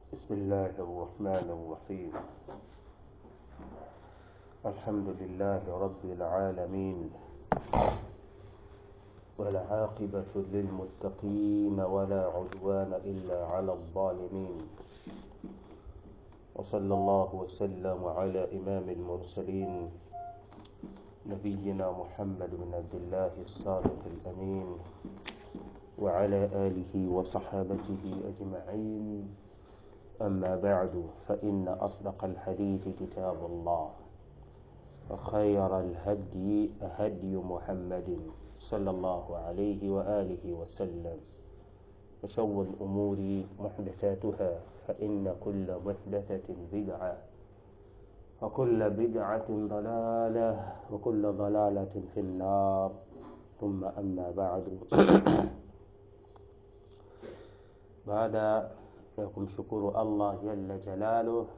بسم الله الرحمن الرحيم. الحمد لله رب العالمين، والعاقبة للمتقين ولا عدوان إلا على الظالمين، وصلى الله وسلم على إمام المرسلين نبينا محمد بن عبد الله الصادق الأمين وعلى آله وصحابته أجمعين. أما بعد، فإن أصدق الحديث كتاب الله، وخير الهدي هدي محمد صلى الله عليه وآله وسلم، وشر الأمور محدثاتها، فإن كل محدثة بدعة، وكل بدعة ضلالة، وكل ضلالة في النار. ثم أما بعد. Baada ya kumshukuru Allah jalla jalaluhu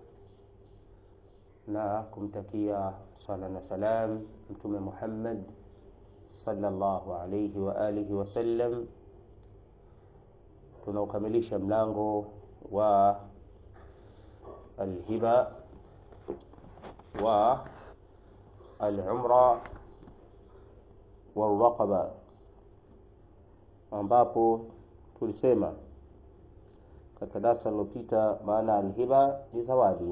na kumtakia sala na salam Mtume Muhammad sallallahu alayhi wa alihi wasallam, tunaukamilisha mlango wa alhiba wa al-umra wal-raqaba, ambapo tulisema katika darasa lililopita maana alhiba ni zawadi,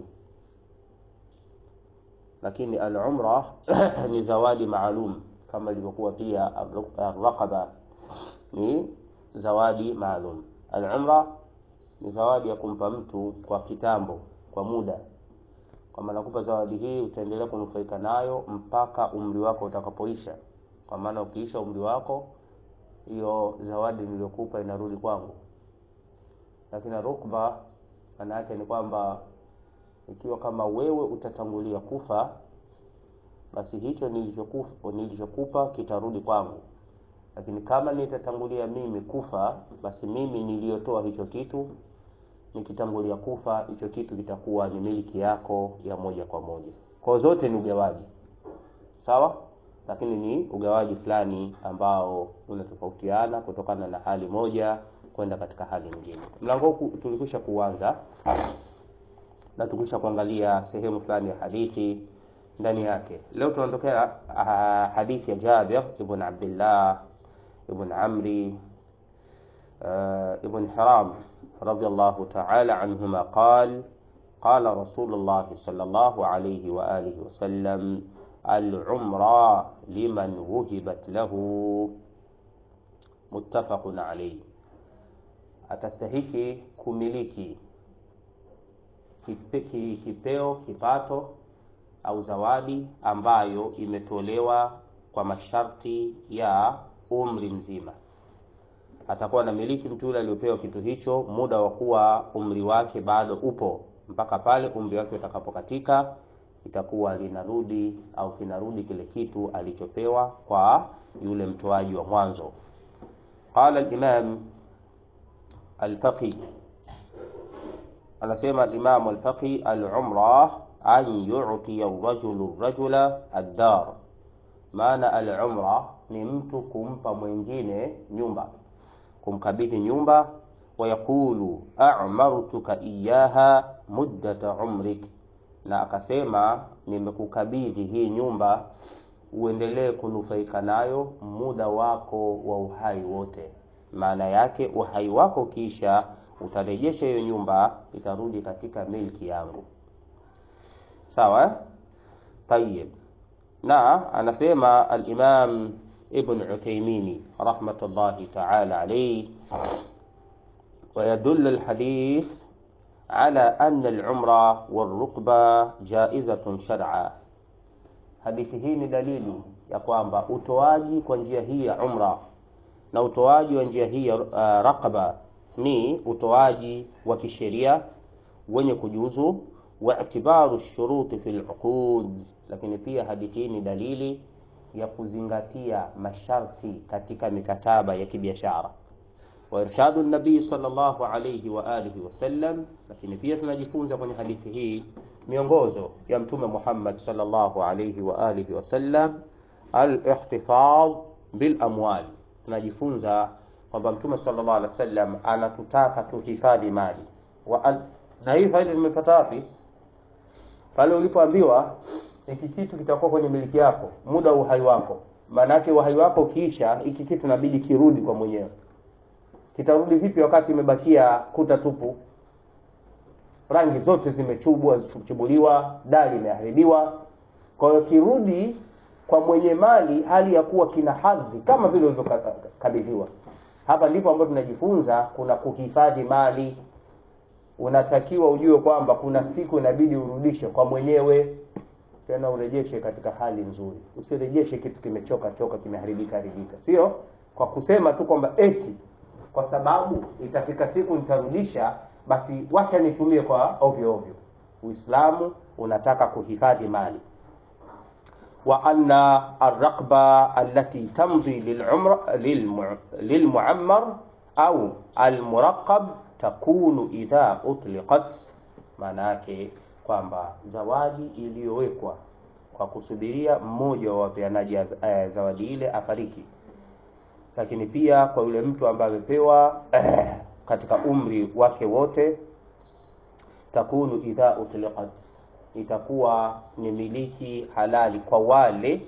lakini al-umra ni zawadi maalum, kama ilivyokuwa pia al-raqaba ni zawadi maalum. Al-umra ni zawadi ya kumpa mtu kwa kitambo, kwa muda, kwa maana nakupa zawadi hii utaendelea kunufaika nayo mpaka umri wako utakapoisha. Kwa maana ukiisha umri wako, hiyo zawadi niliyokupa inarudi kwangu. Lakini rukba maana yake ni kwamba ikiwa kama wewe utatangulia kufa, basi hicho nilichokupa kitarudi kwangu. Lakini kama nitatangulia mimi kufa, basi mimi niliyotoa hicho kitu nikitangulia kufa, hicho kitu kitakuwa ni miliki yako ya moja kwa moja. Kwa zote ni ugawaji, sawa, lakini ni ugawaji fulani ambao unatofautiana kutokana na hali moja kwenda katika hali nyingine. Mlango huu tulikwisha kuanza na tulikwisha kuangalia sehemu fulani ya hadithi ndani yake. Leo tunaondokea hadithi ya Jabir ibn Abdullah ibn Amri ibn Haram radiyallahu ta'ala anhuma قال قال رسول الله صلى الله عليه وآله وسلم العمرة لمن وهبت له متفق عليه. Atastahiki kumiliki kipeo, kipato au zawadi ambayo imetolewa kwa masharti ya umri mzima. Atakuwa na miliki mtu yule aliyopewa kitu hicho muda wa kuwa umri wake bado upo, mpaka pale umri wake utakapokatika itakuwa linarudi au kinarudi kile kitu alichopewa kwa yule mtoaji wa mwanzo. Qala al-Imam al-Faqih, anasema al-Imam al-Faqih, al-umra an yu'ti ar-rajulu ar-rajula ad-dar. Maana al-umra ni mtu kumpa mwingine nyumba, kumkabidhi nyumba, wa yakulu a'martuka iyaha muddata umrik, na akasema nimekukabidhi hii nyumba uendelee kunufaika nayo muda wako wa uhai wote. Maana yake uhai wako kisha utarejesha hiyo nyumba, itarudi katika milki yangu, sawa. Tayyib. Na anasema al-Imam Ibn Uthaymeen rahmatullahi ta'ala alayhi, ويدل الحديث على أن العمرة والرقبة جائزة شرعا. Hadithi hii ni dalili ya kwamba utoaji kwa njia hii ya umra na utoaji wa njia hii ya raqaba ni utoaji wa kisheria wenye kujuzu, wa itibaru shuruti fil uqud. Lakini pia hadithi hii ni dalili ya kuzingatia masharti katika mikataba ya kibiashara, wa irshadu nabii sallallahu alayhi wa alihi wasallam. Lakini pia tunajifunza kwenye hadithi hii miongozo ya Mtume Muhammad sallallahu alayhi wa alihi wasallam, al-ihtifadh bil amwal. Tunajifunza kwamba Mtume sallallahu alayhi wasallam anatutaka tuhifadhi mali, Na hii faida nimepata wapi? Pale ulipoambiwa hiki kitu kitakuwa kwenye miliki yako muda uhai wako. Maana yake uhai wako ukiisha, hiki kitu inabidi kirudi kwa mwenyewe. Kitarudi vipi wakati imebakia kuta tupu? Rangi zote zimechubuliwa, dari imeharibiwa. Kwa hiyo kirudi kwa mwenye mali hali ya kuwa kina hadhi kama vile ulivyokabidhiwa. Hapa ndipo ambapo tunajifunza kuna kuhifadhi mali. Unatakiwa ujue kwamba kuna siku inabidi urudishe kwa mwenyewe, tena urejeshe katika hali nzuri. Usirejeshe kitu kimechoka kimeharibika. Sio kwa kusema tu kwamba eti kwa sababu itafika siku nitarudisha, basi wacha nitumie kwa ovyo. Uislamu unataka kuhifadhi mali. Wa anna ar-raqba allati tamdi lilmu'ammar au al-muraqqab takunu idha utliqat. Maana yake kwamba zawadi iliyowekwa kwa kusubiria mmoja wa wapeanaji zawadi ile afariki, lakini pia kwa yule mtu ambaye amepewa katika umri wake wote, takunu idha utliqat, itakuwa ni miliki halali kwa wale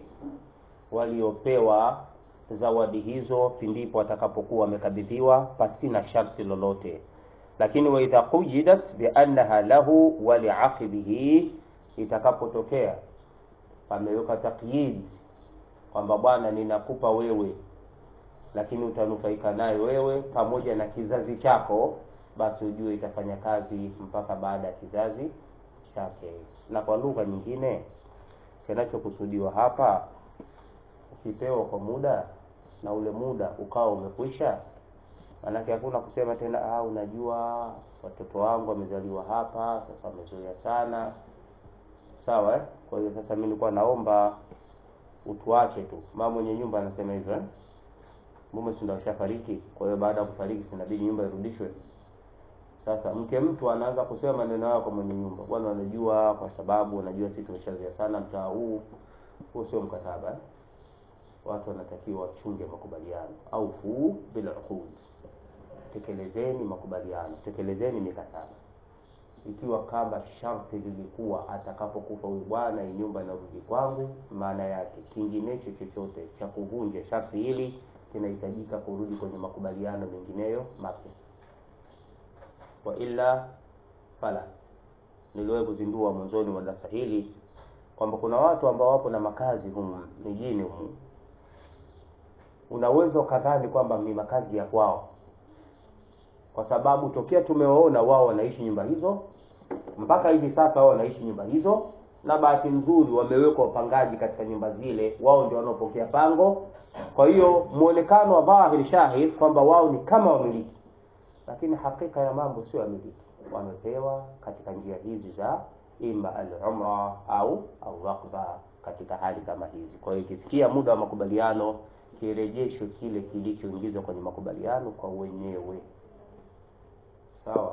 waliopewa zawadi hizo pindipo watakapokuwa wamekabidhiwa pasina sharti lolote. Lakini wa idha quyidat bi annaha lahu wa li'aqibihi, itakapotokea ameweka taqyid kwamba bwana ninakupa wewe lakini utanufaika naye wewe pamoja na kizazi chako, basi ujue itafanya kazi mpaka baada ya kizazi chake. Na kwa lugha nyingine kinachokusudiwa hapa, ukipewa kwa muda na ule muda ukao umekwisha, manake hakuna kusema tena unajua watoto wangu wamezaliwa hapa, sasa wamezoea sana. Sawa Kwa hiyo sasa mimi nilikuwa naomba utuache tu. Mama mwenye nyumba anasema hivyo mume si ndio ashafariki, kwa hiyo baada ya kufariki sinabidi nyumba irudishwe. Sasa mke mtu anaanza kusema maneno yao kwa mwenye nyumba, bwana unajua kwa sababu unajua sisi tumeshazoea sana mtaa huu. Huo sio mkataba. Watu wanatakiwa wachunge makubaliano au fu bil uqud. Tekelezeni makubaliano, tekelezeni mikataba. Ikiwa kama sharti lilikuwa atakapokufa huyu bwana hii nyumba inarudi kwangu, maana yake kinginecho chochote cha kuvunja sharti hili kinahitajika kurudi kwenye makubaliano mengineyo mapya. Wa illa fala. Niliwahi kuzindua mwanzoni wa darasa hili kwamba kuna watu ambao wapo na makazi humu mjini humu. Unaweza kadhani kwamba ni makazi ya kwao, kwa sababu tokea tumewaona wao wanaishi nyumba hizo mpaka hivi sasa wao wanaishi nyumba hizo, na bahati nzuri wamewekwa wapangaji katika nyumba zile, wao ndio wanaopokea pango. Kwa hiyo muonekano wa dhahiri shahid kwamba wao ni kama wamiliki, lakini hakika ya mambo sio wamiliki. Wamepewa katika njia hizi za ima al-umra au raqba katika hali kama hizi. Kwa hiyo ikifikia muda wa makubaliano, kirejesho kile kilichoingizwa kwenye makubaliano kwa wenyewe. Sawa.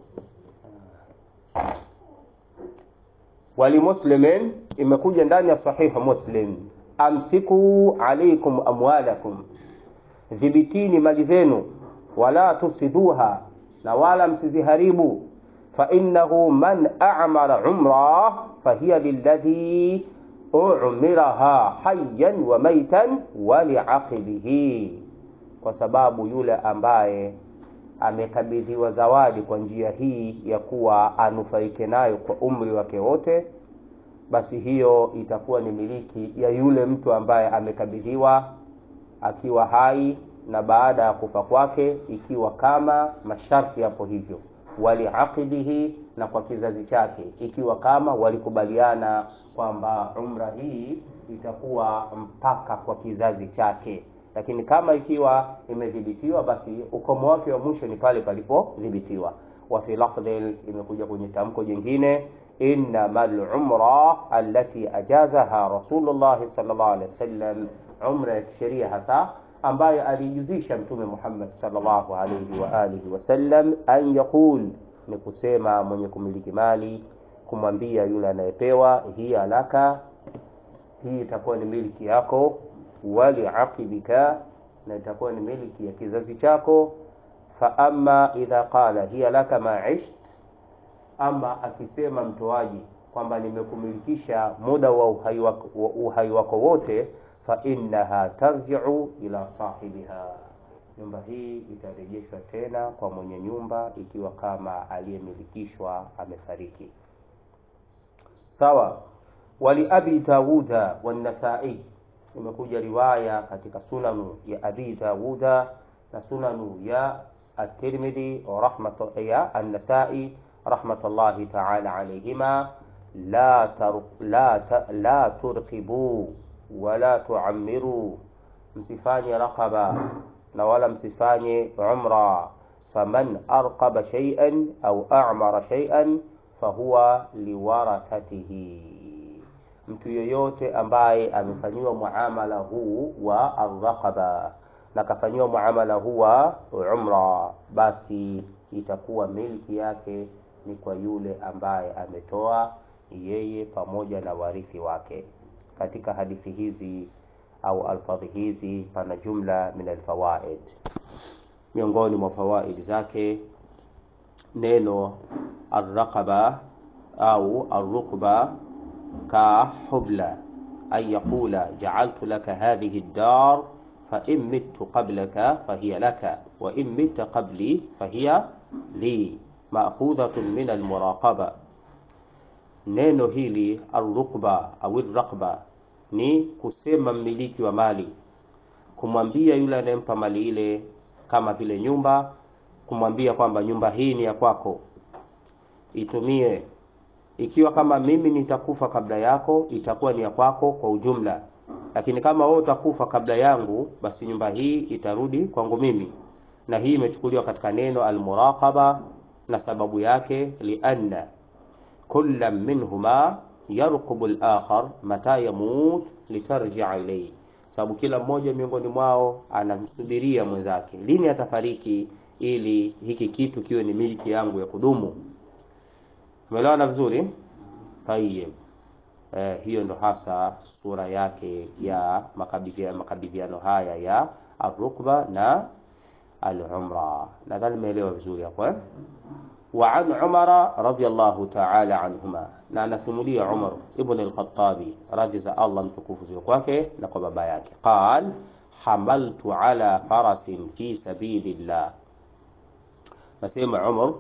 Wali Muslimin, imekuja ndani ya sahiha Muslim, amsiku alaykum amwalakum, dhibitini mali zenu, wala tufsiduha, na wala msiziharibu, fa innahu man a'mara umra fahiya lilladhi umiraha hayyan wa maitan wa li'aqibihi, kwa sababu yule ambaye amekabidhiwa zawadi kwa njia hii ya kuwa anufaike nayo kwa umri wake wote, basi hiyo itakuwa ni miliki ya yule mtu ambaye amekabidhiwa akiwa hai na baada ya kufa kwake, ikiwa kama masharti hapo hivyo, wali aqidihi, na kwa kizazi chake ikiwa kama walikubaliana kwamba umra hii itakuwa mpaka kwa kizazi chake. Lakini kama ikiwa imedhibitiwa, basi ukomo wake wa mwisho ni pale palipodhibitiwa. Wa fi lafdhi, imekuja kwenye tamko jingine, innamal umra allati ajazaha Rasulullah sallallahu alaihi wasallam, umra ya sheria hasa ambaye alijuzisha Mtume Muhammad sallallahu alaihi wa alihi wasallam, an yaqul, ni kusema mwenye kumiliki mali kumwambia yule anayepewa, hii alaka, hii itakuwa ni miliki yako, wali aqibika, na itakuwa ni miliki ya kizazi chako. Fa amma idha qala hiya laka ma isht, Ama akisema mtoaji kwamba nimekumilikisha muda wa uhai wako wote, fa innaha tarji'u ila sahibiha, nyumba hii itarejeshwa tena kwa mwenye nyumba ikiwa kama aliyemilikishwa amefariki. Sawa. Wali Abi Dawuda wan Nasa'i, imekuja riwaya katika sunanu ya Abi Dawuda na sunanu ya At-Tirmidhi ya An-Nasa'i rahmatullahi ta'ala alayhima, la turqibu wala tu'ammiru, msifanye raqaba na wala msifanye umra. Faman arqaba shay'an au a'mara shay'an fahuwa liwarathatihi, mtu yoyote ambaye amefanyiwa muamala huu wa ar-raqaba na kafanyiwa muamala huu wa umra, basi itakuwa milki yake ni kwa yule ambaye ametoa, yeye pamoja na warithi wake. Katika hadithi hizi au alfadhi hizi pana jumla min alfawaid. Miongoni mwa fawaid zake neno ar-raqaba au ar-ruqba ka hubla, ay yaqula ja'altu laka hadhihi ad-dar fa in mittu qablaka fahiya laka wa in mitta qabli fahiya li, ma'khudhatun min al-muraqaba. Neno hili ar-ruqba au ar-raqba ni kusema mmiliki wa mali kumwambia yule anayempa mali ile, kama vile nyumba, kumwambia kwamba nyumba hii ni ya kwako, itumie. Ikiwa kama mimi nitakufa kabla yako, itakuwa ni ya kwako kwa ujumla, lakini kama wewe utakufa kabla yangu, basi nyumba hii itarudi kwangu mimi. Na hii imechukuliwa katika neno al-muraqaba, na sababu yake lianna kullam minhuma yarqubu al-akhar mata yamut litarji'a ilayhi, sababu kila mmoja miongoni mwao anamsubiria mwenzake lini atafariki ili hiki kitu kiwe ni miliki yangu ya kudumu. Umeelewana vizuri? Tayeb. Hiyo ndo hasa sura yake ya makabidhiano haya ya ar-rukba na al-umra. Nadhani umeelewa vizuri hapo. Wa an Umar radiyallahu ta'ala anhuma, na anasimulia Umar ibn al-Khattabi radhi za Allah mtukufu ziwe kwake na kwa baba yake, qal hamaltu ala farasin fi sabilillah. Nasema Umar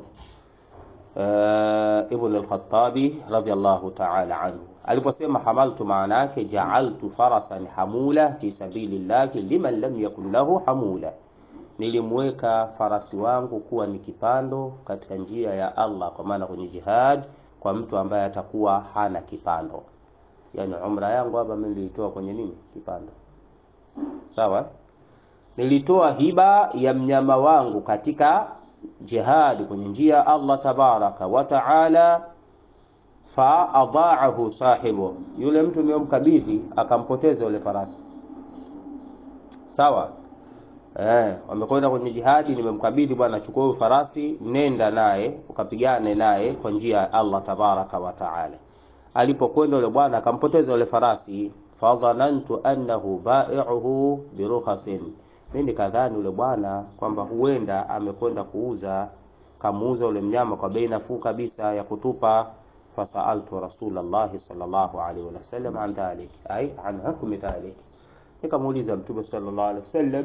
ibn al-Khattabi radiyallahu ta'ala anhu aliposema hamaltu, maana yake ja'altu farasan hamula fi sabilillah liman lam yakun lahu hamula, nilimweka farasi wangu kuwa ni kipando katika njia ya Allah, kwa maana kwenye jihad, kwa mtu ambaye atakuwa hana kipando. Yani umra yangu hapa mimi nilitoa kwenye nini? Kipando. Sawa? Nilitoa hiba ya mnyama wangu katika jihad kwenye njia ya Allah tabaraka wa taala, fa adha'ahu sahibu, yule mtu niliyomkabidhi akampoteza yule farasi. Sawa? Wamekwenda kwenye jihadi, nimemkabidhi bwana, chukua huyo farasi, nenda naye ukapigane naye kwa njia ya Allah tabaraka wa taala. Alipokwenda yule bwana akampoteza yule farasi, fadhanantu annahu ba'i'uhu birukhasin, mimi kadhani yule bwana kwamba huenda amekwenda kamuuza yule mnyama kwa bei nafuu kabisa ya kutupa. Fasaaltu Rasulullah sallallahu alaihi wasallam an dhalik, ay an hukmi dhalik, nikamuuliza Mtume sallallahu alaihi wasallam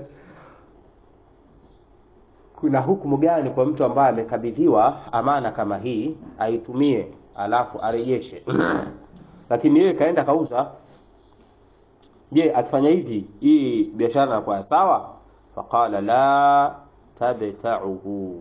kuna hukumu gani kwa mtu ambaye amekabidhiwa amana kama hii, aitumie alafu arejeshe lakini yeye kaenda kauza. Je, akifanya hivi hii biashara kwa sawa? Faqala la tabta'uhu.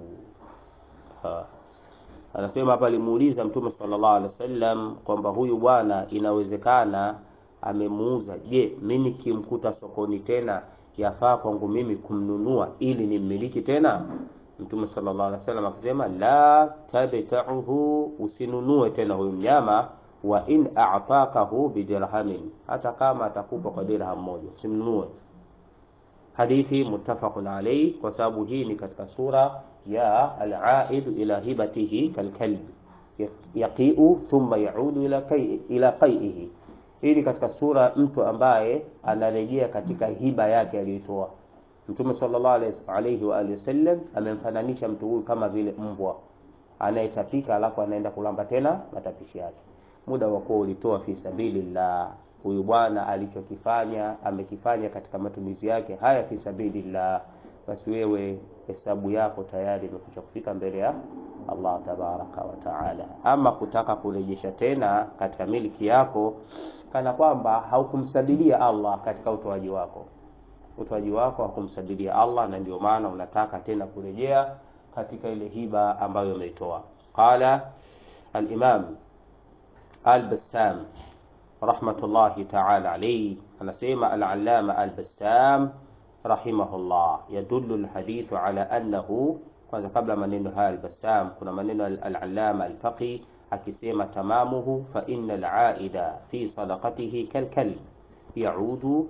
Anasema hapa alimuuliza Mtume sallallahu alaihi wasallam kwamba huyu bwana inawezekana amemuuza, je mimi nikimkuta sokoni tena yafaa kwangu mimi kumnunua ili nimmiliki tena? Mtume sallallahu alaihi wasallam akasema la tabta'uhu, usinunue tena huyu mnyama, wa in a'taqahu bidirhamin, hata kama atakupa kwa dirham moja usinunue. Hadithi muttafaqun alayhi, kwa sababu hii ni katika sura ya al-aid ila hibatihi kalkalb yaqi'u thumma ya'udu ila qai'ihi. Hii ni katika sura mtu ambaye anarejea katika hiba yake aliyotoa. Mtume sallallahu alayhi wa alihi wasallam amemfananisha mtu huyu kama vile mbwa anayetapika alafu anaenda kulamba tena matapishi yake. Muda wa kuwa ulitoa fi sabilillah, huyu bwana alichokifanya amekifanya katika matumizi yake haya fi sabilillah, basi wewe hesabu yako tayari imekuja kufika mbele ya Allah tabaraka wa taala. Ama kutaka kurejesha tena katika miliki yako kana kwamba haukumsabilia Allah katika utoaji wako hakumsabilia Allah, na ndio maana unataka tena kurejea katika ile hiba ambayo umeitoa. Qala al-Imam al-Bassam rahmatullahi ta'ala alayhi, anasema al-Allama al-Bassam rahimahullah, yadullu al-hadithu ala annahu, kwanza kabla maneno haya al-Bassam kuna maneno al-Allama al-Faqih akisema tamamuhu fa innal aida fi sadaqatihi kalkalb yaudu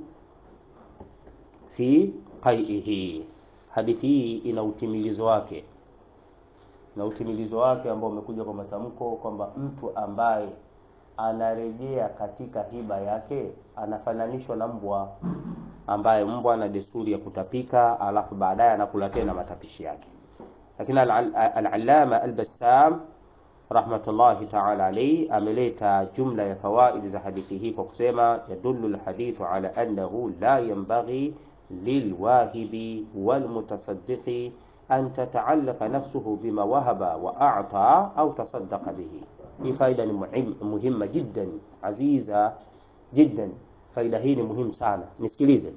fi qaihi. Hadithi hii ina utimilizo wake, na utimilizo wake ambao umekuja kwa matamko kwamba mtu ambaye anarejea katika hiba yake anafananishwa na mbwa, ambaye mbwa ana desturi ya kutapika alafu baadaye anakula tena matapishi yake. Lakini al-Allama al-Bassam rahmatullahi ta'ala alayhi ameleta jumla ya fawaid za hadithi hii kwa kusema yadullu al-hadithu ala annahu la yanbaghi lilwahibi walmutasaddiqi an tata'allaqa nafsuhu bima wahaba wa a'ta au tasaddaqa bihi. Hii faida ni muhimu jiddan, aziza jiddan. Faida hii ni muhimu sana, nisikilize.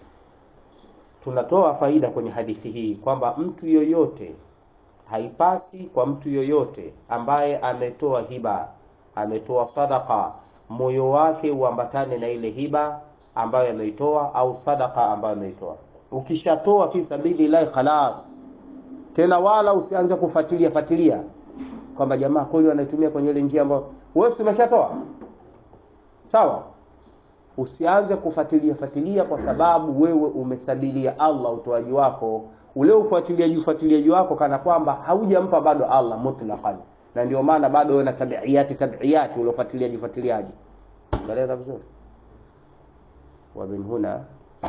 Tunatoa faida kwenye hadithi hii kwamba mtu yoyote, haipasi kwa mtu yoyote ambaye ametoa hiba, ametoa sadaqa, moyo wake uambatane na ile hiba ambayo ameitoa au sadaqa ambayo ameitoa. Ukishatoa fi sabilillah khalas, tena wala usianze kufuatilia kwamba jamaa kweli wanaitumia kwenye ile njia ambayo wewe umeshatoa. Sawa? Usianze kufuatilia kwa sababu wewe umesabilia Allah utoaji wako. Ule ufuatiliaji wako kana kwamba haujampa bado Allah mutlaqan, na ndio maana bado wewe na tabiiyati ule ufuatiliaji. Unaelewa vizuri? ومن هنا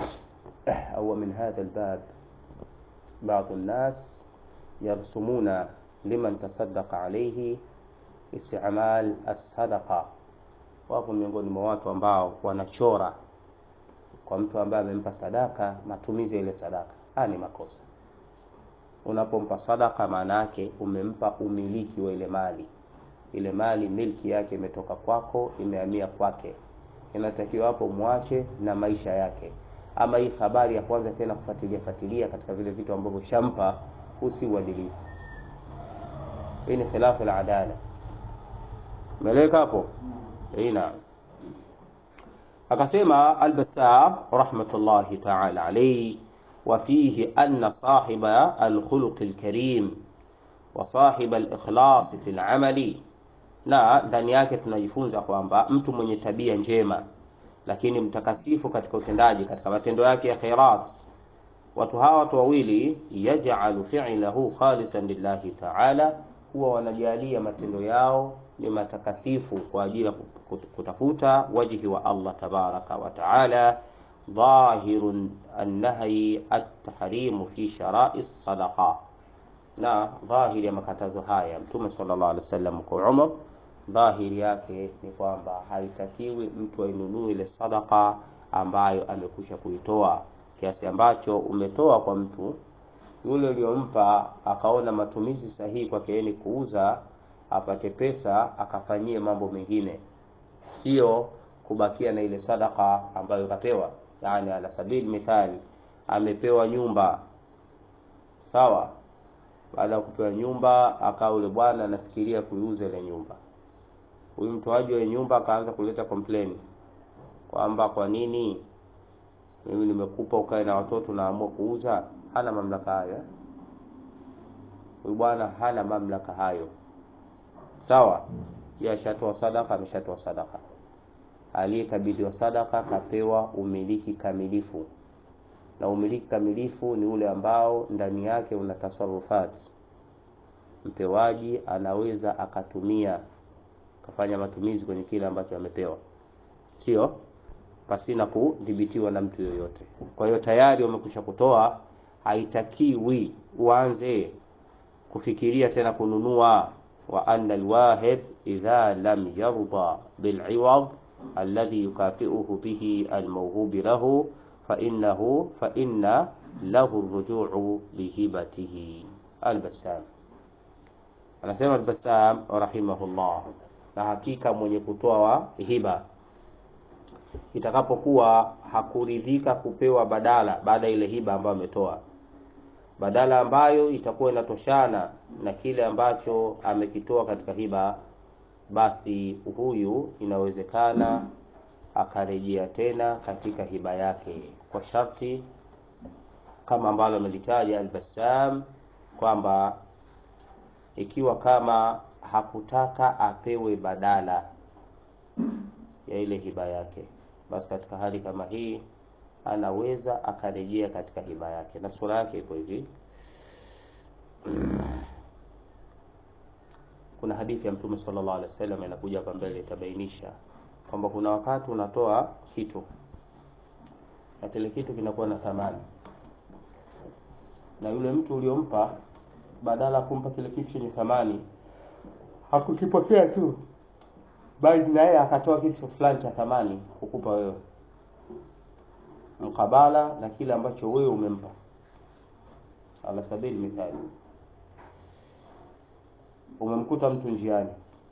أو من هذا الباب بعض الناس يرسمون لمن تصدق عليه استعمال الصدقة. Wapo miongoni mwa watu ambao wanachora kwa mtu ambaye amempa sadaka matumizi ile sadaka. Ni makosa. Unapompa sadaka maana yake umempa umiliki wa ile mali. Ile mali milki yake imetoka kwako, imehamia kwake. Inatakiwa hapo muache na maisha yake. Ama hii habari ya kwanza tena kufuatilia katika vile vitu ambavyo shampa, usiuadilifu. Hii ni khilafu al-adala. Meleka hapo? Naam. Akasema al-Bassam rahmatullahi ta'ala alayhi, wa fihi anna sahiba al-khuluq al-karim wa sahiba al-ikhlas fi al-amali, na ndani yake tunajifunza kwamba mtu mwenye tabia njema lakini mtakasifu katika utendaji, katika matendo yake ya khairat, watu hawa watu wawili yaj'alu fi'lahu khalisan lillahi ta'ala, huwa wanajalia matendo yao ni matakasifu kwa ajili ya kutafuta wajhi wa Allah tabaraka wa ta'ala. Dhahirun an-nahyi at-tahrim fi shara'i as-sadaqa, na dhahiri ya makatazo haya Mtume sallallahu alaihi wasallam kwa Umar, dhahiri yake ni kwamba haitakiwi mtu ainunue ile sadaqa ambayo amekusha kuitoa, kiasi ambacho umetoa kwa mtu yule uliyompa akaona matumizi sahihi kwake yeye kuuza apate pesa akafanyie mambo mengine, sio kubakia na ile sadaqa ambayo kapewa. Yani ala sabili mithali, amepewa nyumba, sawa, baada ya kupewa nyumba akao yule bwana anafikiria kuiuza ile nyumba. Huyu mtoaji wa nyumba akaanza kuleta complaint kwamba kwa nini mimi nimekupa ukae na watoto naamua kuuza. Hana mamlaka hayo. Huyu bwana hana mamlaka hayo. Sawa? Yeye ashatoa sadaka, ameshatoa sadaka. Aliyekabidhiwa sadaka kapewa umiliki kamilifu. Na umiliki kamilifu ni ule ambao ndani yake una tasarrufat. Mpewaji anaweza akatumia, kafanya matumizi kwenye kile ambacho amepewa, sio pasina kudhibitiwa na mtu yoyote. Kwa hiyo tayari umekwisha kutoa, haitakiwi uanze kufikiria tena kununua wa anna alwahib idha lam yarda bil'iwad alladhi yukafi'uhu bihi almawhub lahu fa inna lahu ar-ruju'u bihibatihi. Al-Bassam anasema, Al-Bassam rahimahullah, na hakika mwenye kutoa hiba itakapokuwa hakuridhika kupewa badala baada ile hiba ambayo ametoa, badala ambayo itakuwa inatoshana na kile ambacho amekitoa katika hiba, basi huyu inawezekana akarejea tena katika hiba yake, kwa sharti kama ambalo amelitaja Al-Bassam kwamba ikiwa kama hakutaka apewe badala ya ile hiba yake, basi katika hali kama hii anaweza akarejea katika hiba yake. Na sura yake iko hivi. Kuna hadithi ya Mtume sallallahu alaihi wasallam inakuja hapa mbele itabainisha kwamba kuna wakati unatoa kitu na kile kitu kinakuwa na thamani, na yule mtu uliompa badala kumpa kile kitu chenye thamani hakukipokea tu, bali naye akatoa kitu fulani cha thamani kukupa wewe mkabala na kile ambacho wewe umempa. Ala sabili mithali, umemkuta mtu njiani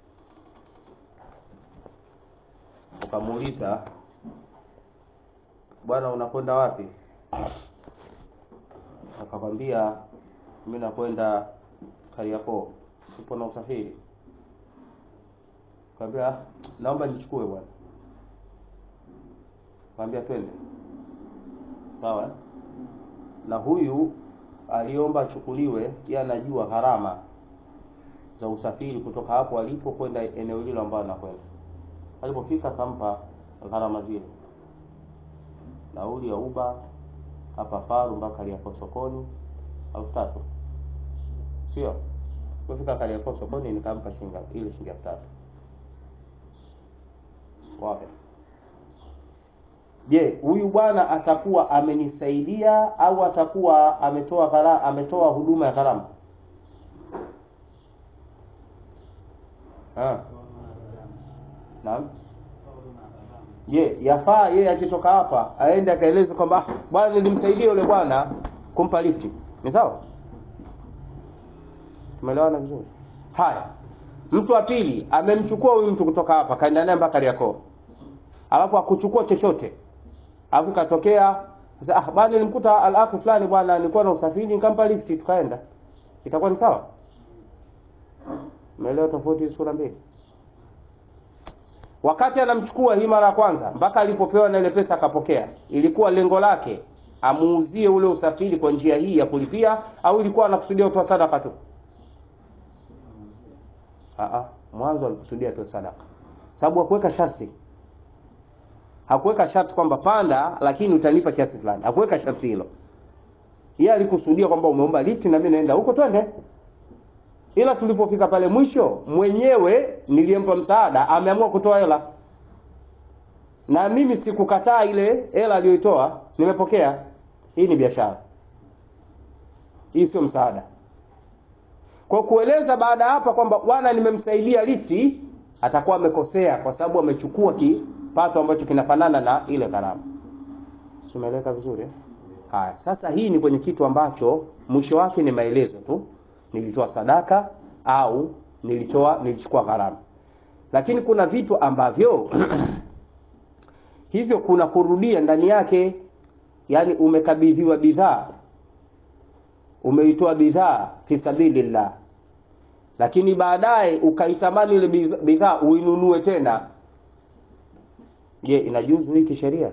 ukamuuliza, bwana unakwenda wapi? Akakwambia, mimi nakwenda Kariakoo, upo na usafiri? Akamwambia, naomba nichukue bwana. Akamwambia twende. Sawa? Na huyu aliomba achukuliwe, yeye anajua gharama za usafiri kutoka hapo alipo kwenda eneo hilo ambalo anakwenda. Alipofika akampa gharama zile, nauli ya Uber hapa Faru mpaka Kariakoo sokoni 3,000. Sio? Kufika Kariakoo sokoni nikampa shilingi 3,000. Wapi? Je, huyu bwana atakuwa amenisaidia au atakuwa ametoa huduma ya gharama? Naam. Je, yafaa yeye akitoka hapa aende akaeleze kwamba bwana nilimsaidia yule bwana kumpa lifti? Ni sawa? Tumeelewana vizuri? Haya. Mtu wa pili amemchukua huyu mtu kutoka hapa kaenda naye mpaka Kariakoo, alafu akuchukua chochote, alafu katokea sasa, bwana nilimkuta al-akhi fulani bwana, nilikuwa na usafiri nikampa lifti tukaenda, itakuwa ni sawa? Umeelewa tofauti sura mbili? Wakati anamchukua hii mara ya kwanza mpaka alipopewa na ile pesa akapokea, ilikuwa lengo lake amuuzie ule usafiri kwa njia hii ya kulipia, au ilikuwa anakusudia kutoa sadaka tu? Mwanzo alikusudia tu sadaka. Sababu hakuweka sharti. Hakuweka sharti kwamba panda lakini utanipa kiasi fulani. Hakuweka sharti hilo. Yeye alikusudia kwamba umeomba lifti na mimi naenda huko twende. Ila tulipofika pale mwisho, mwenyewe niliyempa msaada ameamua kutoa hela. Na mimi sikukataa ile hela aliyoitoa, nimepokea. Hii ni biashara. Hii sio msaada. Kwa kueleza baada hapa kwamba bwana nimemsaidia lifti, atakuwa amekosea kwa sababu amechukua kipato ambacho kinafanana na ile gharama. Tumeeleka vizuri eh? Haya, sasa hii ni kwenye kitu ambacho mwisho wake ni maelezo tu. Nilitoa sadaka au nilichukua gharama. Lakini kuna vitu ambavyo hivyo kuna kurudia ndani yake, yani umekabidhiwa bidhaa, umeitoa bidhaa fi sabilillah, lakini baadaye ukaitamani ile bidhaa uinunue tena. Je, inajuzu hii kisheria?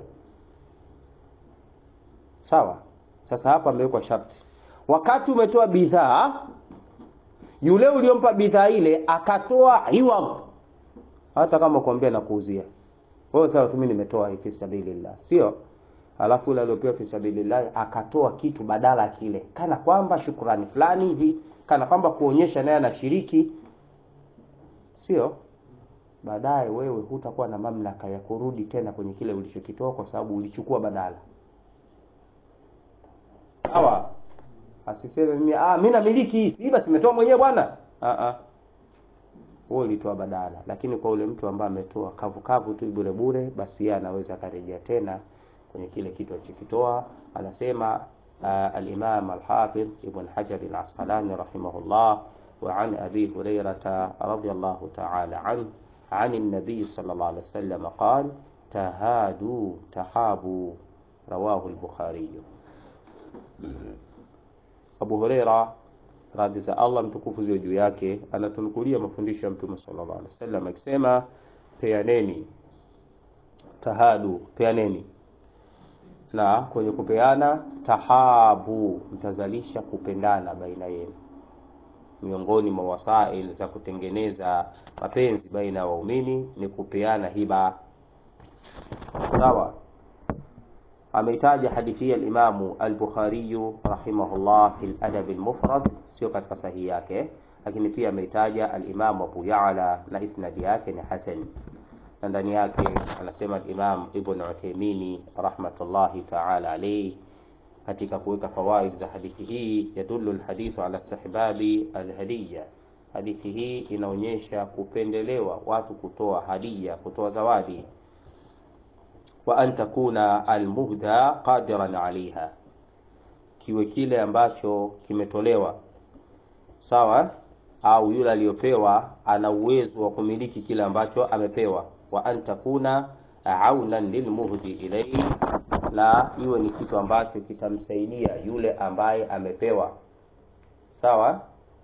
Sawa? Sasa hapa amewekwa sharti. Wakati umetoa bidhaa, yule uliompa bidhaa ile akatoa iwag, hata kama kuambia na kuuzia, wewe sawa tu, mimi nimetoa hii fi sabilillah, sio? Alafu yule aliyopewa fi sabilillah akatoa kitu badala kile, kana kwamba shukrani fulani hivi, kana kwamba kuonyesha naye anashiriki, sio? Baadaye wewe hutakuwa na mamlaka ya kurudi tena kwenye kile ulichokitoa kwa sababu ulichukua badala. Sawa? Asiseme mimi namiliki hii, si basi nimetoa mwenyewe bwana. wewe ulitoa badala. Lakini kwa ule mtu ambaye ametoa kavu kavu tu bure bure, basi yeye anaweza karejea tena kwenye kile kitu alichokitoa. Anasema al-Imam al-Hafidh Ibn Hajar al-Asqalani rahimahullah, wa an Abi Hurairah radhiyallahu ta'ala anhu عن النبي صلى الله عليه وسلم قال تهادوا تحابوا رواه البخاري. Abu Huraira radhi za Allah mtukufu ziwe juu yake anatunukulia mafundisho ya Mtume sallallahu alaihi wasallam akisema, peaneni, tahadu, peaneni, na kwenye kupeana tahabu, mtazalisha kupendana baina yenu. Miongoni mwa wasail za kutengeneza mapenzi baina ya waumini ni kupeana hiba. Sawa. Ameitaja hadithi ya Imam al-Bukhari rahimahullah fi al-Adab al-Mufrad, sio katika sahihi yake, lakini pia ameitaja al-Imam Abu Ya'la na isnadi yake ni hasan. Na ndani yake anasema Imam Ibn Uthaymeen rahmatullahi ta'ala alayhi katika kuweka fawaid za hadithi hii, yadullu al-hadithu ala istihbabi al-hadiyya. Hadithi hii inaonyesha kupendelewa watu kutoa hadiya, kutoa zawadi, wa an takuna al-muhda qadiran 'alayha, kiwe kile ambacho kimetolewa sawa, au yule aliyopewa ana uwezo wa kumiliki kile ambacho amepewa. Wa an takuna aunan lilmuhdi ilayhi, na iwe ni kitu ambacho kitamsaidia yule ambaye amepewa sawa.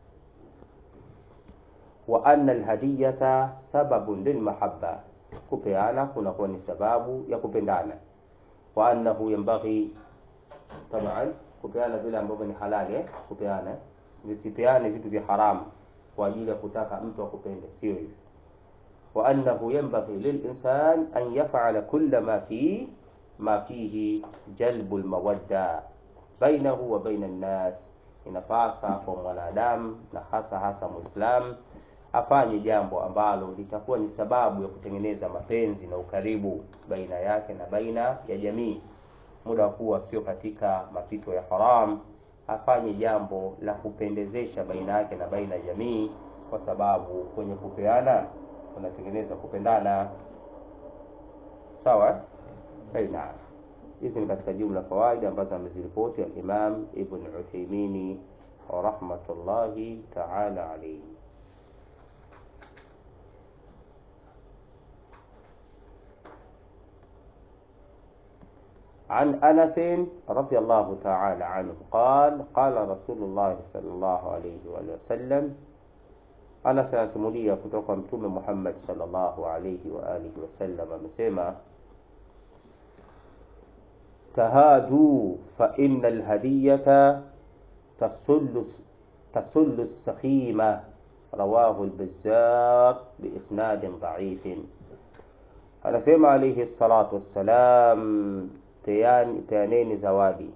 Wa anna alhadiyata sababun lilmahabba, kupeana kunakuwa ni sababu ya kupendana. Wa annahu yanbaghi, taban kupeana vile ambavyo ni halali, kupeana visipeane vitu vya haramu kwa ajili ya kutaka mtu akupende, sio hivyo. Wa annahu yanbaghi lilinsan an yaf'ala kulla ma fihi jalbul mawadda bainahu wa baina an-nas, inapasa kwa mwanadamu na hasa Muislam afanye jambo ambalo litakuwa ni sababu ya kutengeneza mapenzi na ukaribu baina yake na baina ya jamii, muda kuwa sio katika mapito ya haram. Afanye jambo la kupendezesha baina yake na baina ya jamii, kwa sababu kwenye kupeana tunatengeneza kupendana. Sawa? Aina hizi ni katika jumla fawaid ambazo ameziripoti al-Imam Ibn Uthaymeen rahmatullahi ta'ala alayhi. عن أنس رضي الله تعالى عنه قال قال رسول الله صلى الله عليه وسلم، أنس anasimulia kutoka Mtume Muhammad sallallahu alayhi wa alihi wasallam amesema, tahadu fa innal hadiyata tasullu as-sakhima rawahu al-Bazzar bi isnadin dha'if. Anasema alayhi salatu wassalam, peaneni zawadi,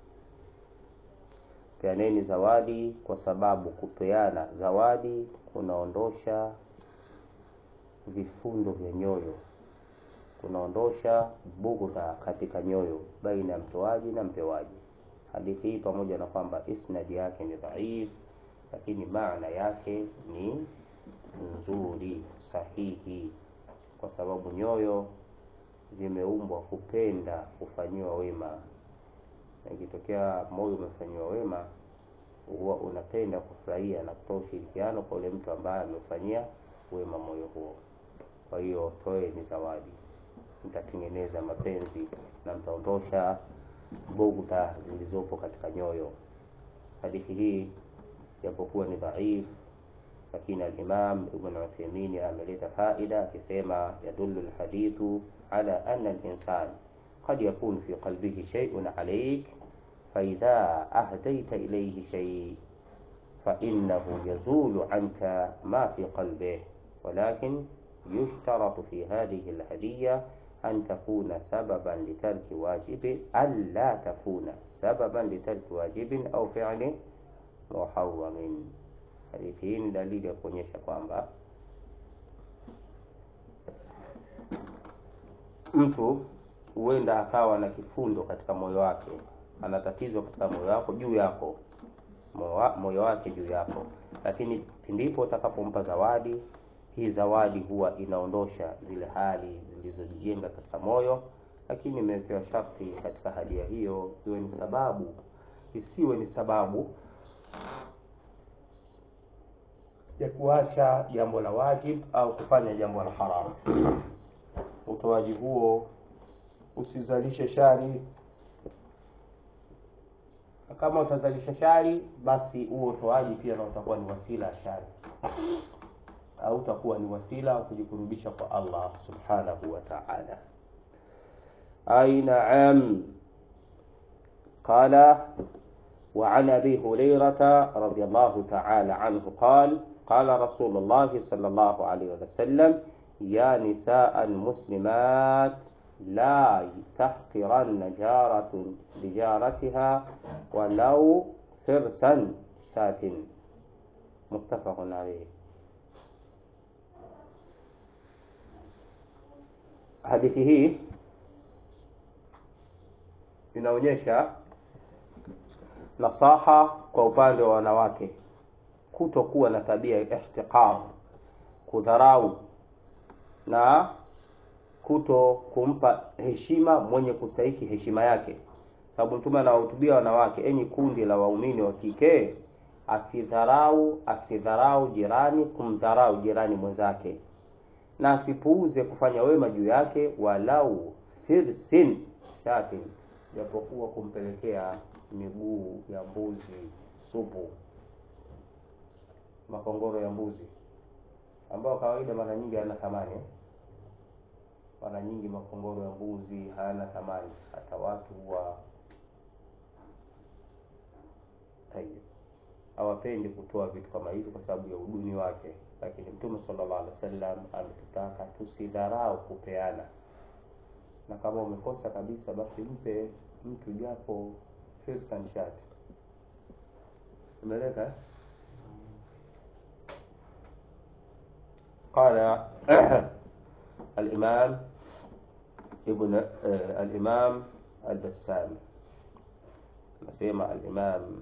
peaneni zawadi, kwa sababu kupeana zawadi kunaondosha vifundo vya nyoyo, kunaondosha bughdha katika nyoyo baina ya mtoaji na mpewaji. Hadithi hii pamoja na kwamba isnadi yake ni dhaif, lakini maana yake ni nzuri, sahihi, kwa sababu nyoyo zimeumbwa kupenda kufanyiwa wema. Ikitokea moyo umefanyiwa wema, huwa unapenda kufurahia na kutoa ushirikiano kwa yule mtu ambaye amefanyia wema moyo huo. Kwa hiyo toeni zawadi, mtatengeneza mapenzi na mtaondosha bughdha zilizopo katika nyoyo. Hadithi hii japokuwa ni dhaif, lakini al-Imam Ibn Uthaymeen ameleta faida akisema, yadullu al-hadithu ala anna al-insan qad yakunu fi qalbihi shay'un alayk, fa idha ahdayta ilayhi shay' fa innahu yazulu anka ma fi qalbihi, walakin yushtaratu fi hadhihi al-hadiyya an takuna sababan litarki wajibin, alla takuna sababan litarki wajibin au fi'lin muharramin. Hadithi hii ni dalili ya kuonyesha kwamba mtu huenda akawa na kifundo katika moyo wake, ana tatizo katika moyo wako juu yako, moyo wake juu yako, lakini ndipo utakapompa zawadi hii zawadi huwa inaondosha zile hali zilizojijenga katika moyo, lakini imewekewa sharti katika hadia hiyo iwe ni sababu, isiwe ni sababu ya kuacha jambo la wajib au kufanya jambo la haram. Utoaji huo usizalishe shari. Kama utazalisha shari, basi huo utoaji pia na utakuwa ni wasila ya shari, au utakuwa ni wasila kujikurubisha kwa Allah subhanahu wa ta'ala. Ay na'am. Qala wa 'an Abi Hurairah radiyallahu ta'ala anhu qala Rasulullah sallallahu alayhi wa sallam ya nisaa muslimat la tahqiranna jaratun bijaratiha walau firsan shatin. Muttafaqun alayhi. Hadithi hii inaonyesha nasaha kwa upande wa wanawake kutokuwa na tabia ya ihtiqar, kudharau na kuto kumpa heshima mwenye kustahiki heshima yake. Sababu Mtume anawahutubia wanawake, enyi kundi la waumini wa kike, asidharau jirani, kumdharau jirani mwenzake, na asipuuze kufanya wema juu yake, walau firsin shatin, japokuwa kumpelekea miguu ya mbuzi supu, makongoro ya mbuzi ambao kawaida mara nyingi hayana thamani. Mara nyingi makongoro ya mbuzi hayana thamani, hata watu wa hawapendi kutoa vitu kama hivi kwa sababu ya uduni wake. Lakini Mtume sallallahu alaihi wasallam ametutaka tusidharau kupeana, na kama umekosa kabisa, basi mpe mtu japo firsan shat. Umeeleka? Qala al-Imam al-Bassam, nasema al-Imam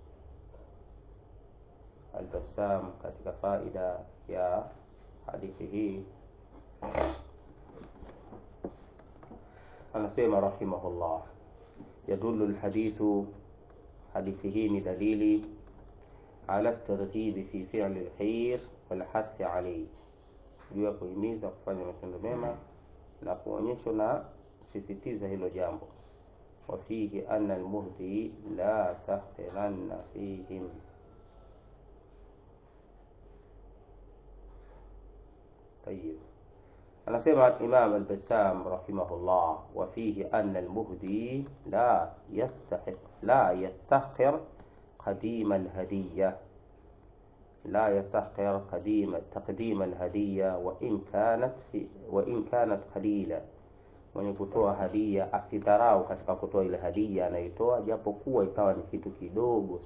al-Bassam katika faida ya hadithi hii, anasema rahimahullah, yadullu al-hadithu, hadithi hii ni dalili ala at-targhib fi fi'l al-khair wal hath alayhi, juu ya kuhimiza kufanya matendo mema na kuonyesha na sisitiza hilo jambo. Wa fihi anna al-muhdi la tahqiranna fihim. طيب. anasema Imam al-Bassam rahimahullah, wa fihi anna al-muhdi la yastahqir qadim al-hadiyya, لا يستحقر تقديم الهدية وإن كانت قليلة. Mwenye kutoa hadia asidharau katika kutoa ile hadia anaitoa, japokuwa ikawa ni kitu kidogo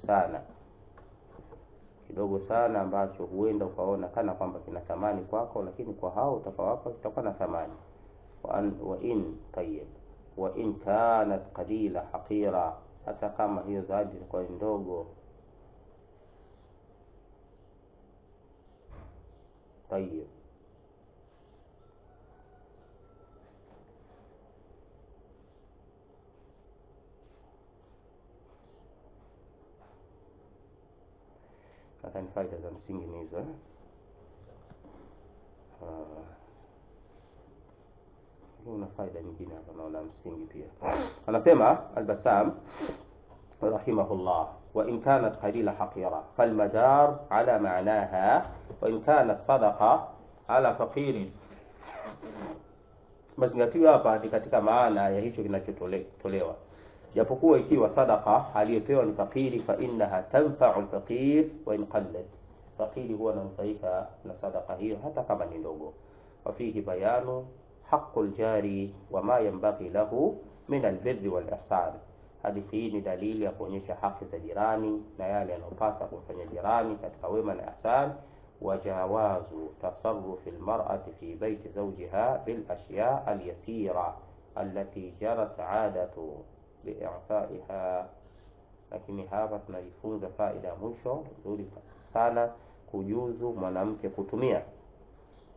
sana ambacho huenda ukaona kana kwamba kina thamani kwako, lakini kwa hao utakawapa kitakuwa na thamani. wa in kanat qalila haqira, hata kama hiyo zawadi ilikuwa ndogo. طيب. Hata ni faida za msingi ni hizo. Kuna faida nyingine hapa naona msingi pia. Anasema al-Bassam rahimahullah, wa in kanat qalila haqira falmadar ala ma'naha wa in kanat sadaqa ala faqiri. Mazingatio hapa ni katika maana ya hicho kinachotolewa, japokuwa ikiwa sadaqa aliyepewa ni fakiri, fa innaha tanfa'u al-faqir wa in qallat, fakiri huwa ananufaika na sadaqa hiyo hata kama ni ndogo. Wa fihi bayanu haqqul jari wa ma yanbaghi lahu min al-birri wal ihsan. Hadithi hii ni dalili ya kuonyesha haki za jirani na yale yanayopasa kumfanya jirani katika wema na ihsan. وجواز تصرف المرأة في بيت زوجها بالأشياء اليسيرة التي جرت عادة بإعطائها. Lakini hapa tunajifunza faida mwisho nzuri sana, kujuzu mwanamke kutumia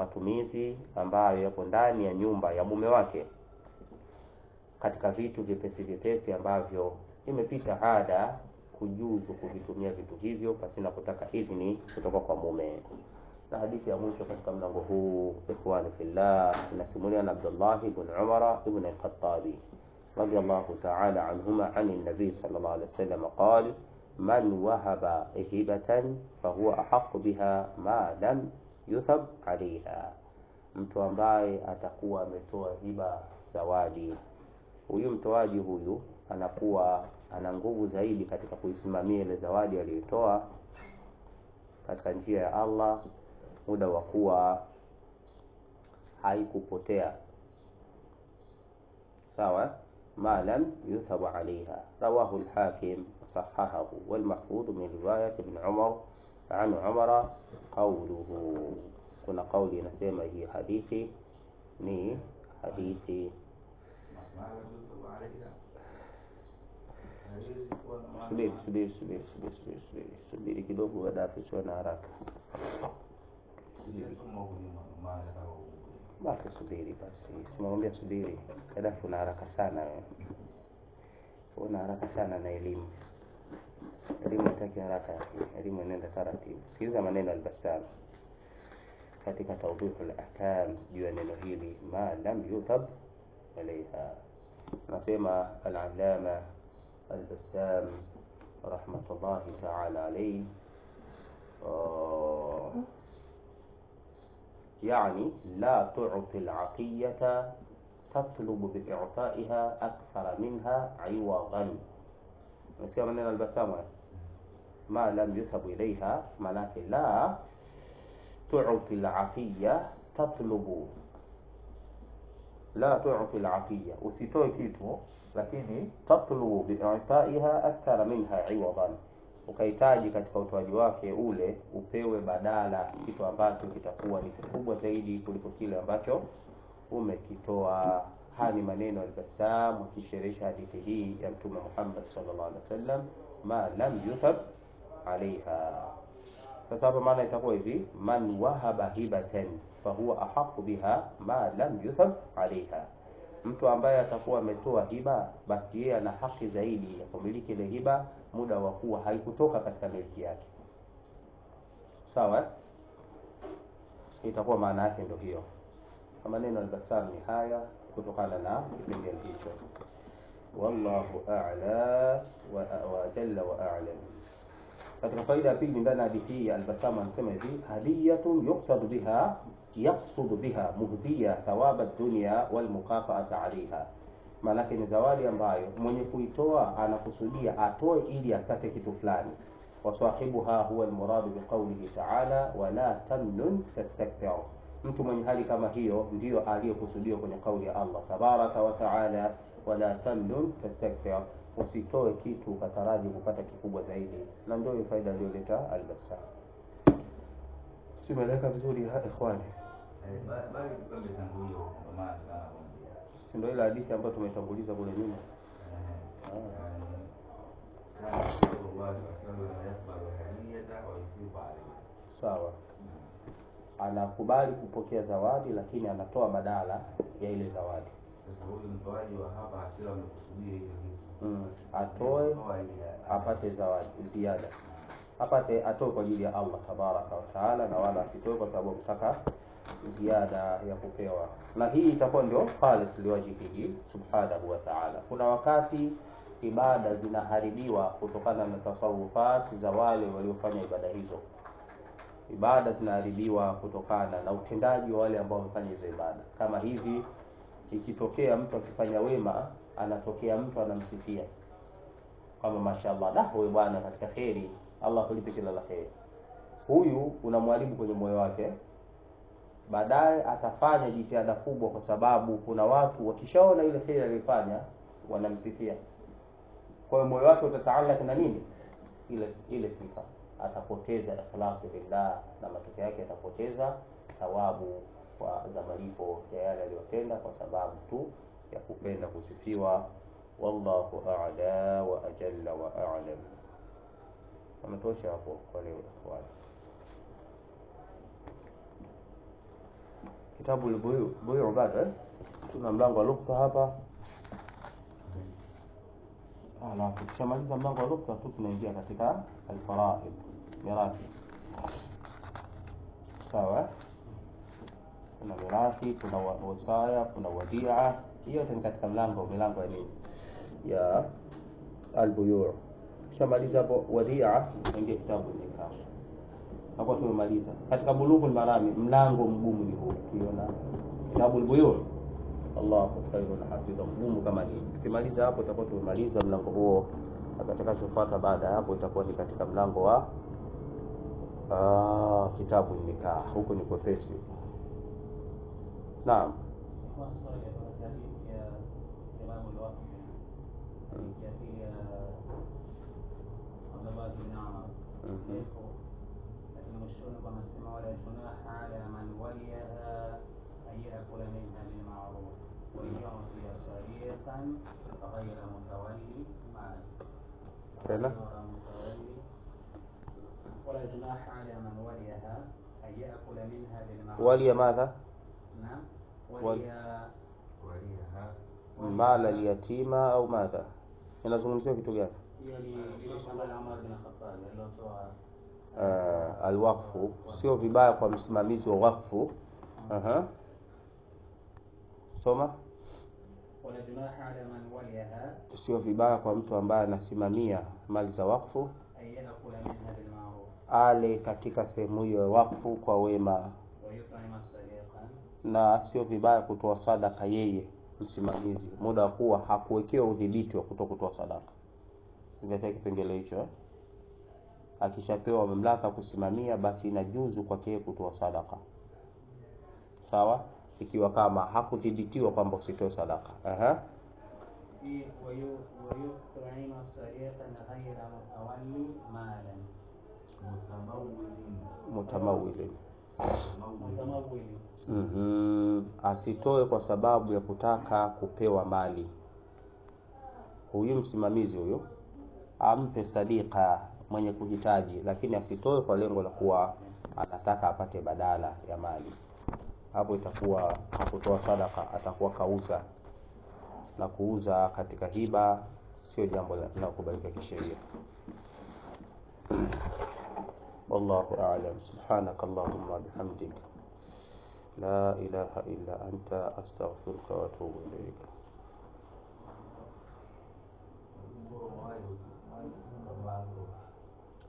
matumizi ambayo yapo ndani ya nyumba ya mume wake katika vitu vyepesi ambavyo imepita ada kujuzu kuvitumia vitu hivyo pasina kutaka idhini kutoka kwa mume. Na hadithi ya mwisho katika mlango huu, ikhwani fillah, inasimulia na Abdullah ibn Umar ibn al-Khattab radiyallahu ta'ala anhuma an an-nabi sallallahu alayhi wasallam qala man wahaba hibatan fahuwa ahqqu biha ma lam yuthab 'alayha, mtu ambaye atakuwa ametoa hiba, zawadi, huyu mtoaji huyu anakuwa ana nguvu zaidi katika kuisimamia ile zawadi aliyotoa katika njia ya Allah, muda wa kuwa haikupotea. Sawa, ma lam yuthabu alaiha. Rawahu al-Hakim sahahahu wal mahfudh min riwayat ibn Umar an Umar qawluhu. Kuna kauli inasema hii hadithi ni hadithi subiri kidogo, Gaddafi sio na haraka. Basi subiri basi. Simwambia subiri. Gaddafi una haraka sana wewe. Una haraka sana na elimu. Elimu inataka haraka, elimu inaenda taratibu. Sikiliza maneno al-Bassam katika tawdihul ahkam juu ya neno hili ma lam yutab alaiha. Nasema al-Allama al-Bassam rahmatullahi ta'ala alayhi يعني لا تعطي العطية تطلب بإعطائها أكثر منها عوضا. نسيب مننا البسامة ما لم يثب إليها، معناه لا تعطي العطية تطلب، لا تعطي العطية usitoe kitu lakini tatlubu bi'itaiha akthara minha 'iwadan, ukahitaji katika utoaji wake ule upewe badala kitu ambacho kitakuwa ni kikubwa zaidi kuliko kile ambacho umekitoa. Hani maneno al-Bassam kisheresha hadithi hii ya Mtume Muhammad sallallahu alaihi wasallam, ma lam yuthab alaiha. Sasa hapo maana itakuwa hivi, man wahaba hibatan fahuwa ahqqu biha ma lam yuthab alaiha, mtu ambaye atakuwa ametoa hiba basi yeye ana haki zaidi ya kumiliki ile hiba muda wa kuwa haikutoka katika miliki yake. Sawa, itakuwa maana yake ndio hiyo. Kama neno al-Bassam ni haya kutokana na kipengele hicho. Wallahu a'la wa jalla wa a'lam. Katika faida ya pili ndani ya hadithi hii al-Bassam anasema hivi, hadiyatun yaqsadu biha muhdiya thawab ad-dunya wal mukafa'ata 'alayha. Maana ni zawadi ambayo mwenye kuitoa anakusudia atoe ili apate kitu fulani. Wa sahibuha huwa al-murad bi qawlihi ta'ala wa la tamnun tastakthir. Mtu mwenye hali kama hiyo ndio aliyokusudiwa kwenye kauli ya Allah tabaraka wa ta'ala, wa la tamnun tastakthir, usitoe kitu ukataraji kupata kikubwa zaidi. Na ndio faida aliyoleta al-Bassam. Simeleka vizuri ya ikhwani. Bali tangulia kwa maana Si ndio ile hadithi ambayo tumetanguliza kule nyuma. Sawa. Anakubali kupokea zawadi lakini anatoa badala ya ile zawadi. Sasa huyu mtoaji wa hapa akiwa amekusudia hiyo kitu, atoe apate zawadi ziada, atoe kwa ajili ya Allah tabaraka wa taala, na wala asitoe kwa sababu kutaka ziada ya kupewa. Na hii itakuwa ndio khalis liwajibihi subhanahu wa ta'ala. Kuna wakati ibada zinaharibiwa kutokana na tasawufat za wale waliofanya ibada hizo. Ibada zinaharibiwa kutokana na utendaji wa wale ambao wamefanya hizo ibada. Kama hivi ikitokea mtu akifanya wema, anatokea mtu anamsifia kama mashaallah, wewe bwana katika khairi, Allah kulipe kila la khairi. Huyu unamwalibu kwenye moyo wake, baadaye atafanya jitihada kubwa kwa sababu kuna watu wakishaona ile khairi aliyofanya wanamsifia. Kwa hiyo moyo wake utataalaka na nini? Ile sifa. Atapoteza ikhlasi billah, na matokeo yake atapoteza thawabu za malipo ya yale aliyotenda kwa sababu tu ya kupenda kusifiwa. Wallahu a'la wa ajalla wa a'lam. Tunatosha hapo kwa leo. kitabu al-buyu' baada tuna mlango wa lugha hapa. Alafu tukishamaliza mlango wa lugha tu tunaingia katika al-fara'id, mirathi. Sawa? Kuna mirathi, kuna wasaya, kuna wadia. Hiyo ni katika milango ya nini? Ya al-buyu'. Tukishamaliza hapo wadia, tunaingia kitabu nikah. Hapo tumemaliza. Katika Bulughul Marami mlango mgumu ni huu. Tuliona kitabu al-buyu'. Allahu khairun hafidha, mgumu kama ni. Tukimaliza hapo tutakuwa tumemaliza mlango huo. Atakachofuata baada ya hapo itakuwa ni katika mlango wa kitabu nikah. Huko ni kwepesi. Naam. ولا جناح على من وليها أن يأكل منها بالمعروف وإن يعطي صديقا غير متولي مال. ولا جناح على من وليها أن يأكل منها بالمعروف. ولي ماذا؟ نعم. وليها مال اليتيم أو ماذا؟ inazungumzia kitu gani? Ile shamba la Umar bin Khattab alilotoa al-waqfu. Sio vibaya kwa msimamizi wa waqfu. Soma. Wala junaha ala man waliha, sio vibaya kwa mtu ambaye anasimamia mali za waqfu ayakula minha bil ma'ruf, ale katika sehemu hiyo ya waqfu kwa wema, wa yut'ima sadiqan, na sio vibaya kutoa sadaka yeye msimamizi, muda kuwa hakuwekewa udhibiti wa kutoa sadaka. Zingatia kipengele hicho. Akishapewa mamlaka kusimamia, basi inajuzu kwake kutoa sadaka. Sawa? Ikiwa kama hakudhibitiwa kwamba usitoe sadaka. wa yut'ima sadiqan ghayra mutawalli malan, mutamawilin. Asitoe kwa sababu ya kutaka kupewa mali. Huyu msimamizi huyo ampe sadika mwenye kuhitaji, lakini asitoe kwa lengo la kuwa anataka apate badala ya mali. Hapo itakuwa kutoa sadaka, atakuwa kauza, na kuuza katika hiba sio jambo linalokubalika kisheria. Wallahu a'lam. Subhanakallahumma bihamdika la ilaha illa anta astaghfiruka wa atubu ilayk.